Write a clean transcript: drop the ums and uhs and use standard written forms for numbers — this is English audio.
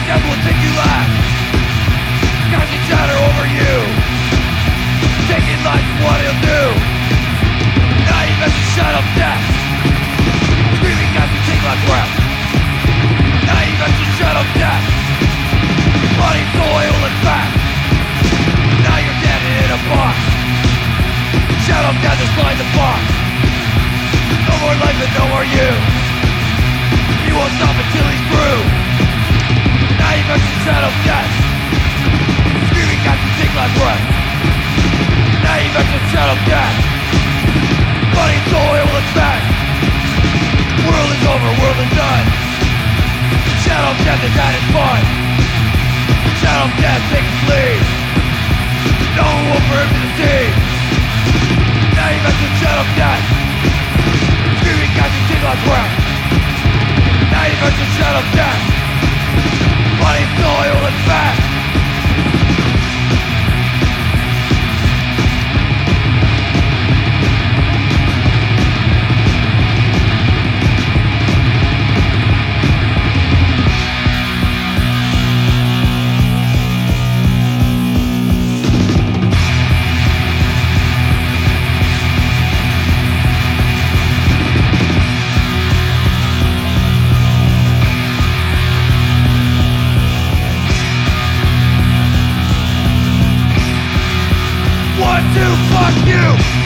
death will take you last. Casting shadow over you. Taking life, what he'll do. Now you got the shadow of death. Screaming as you take last breath. Now you got the shadow of death. Body, soul, oil, and fat. Now you're dead in a box. Shadow of death is behind the box. No more life and no more you. He won't stop until he's through. Now you got the shadow of death. Screaming as you take last breath. Now you got the shadow of death. Body, soul, oil, and fat. World is over, world is done. Shadow of death has had its fun. Shadow of death takes its lead. No one for him to see. Now you got the shadow of death. Screaming as you take last breath. Now you got the shadow of death. Body, soul, oil, and fat. Want to fuck you.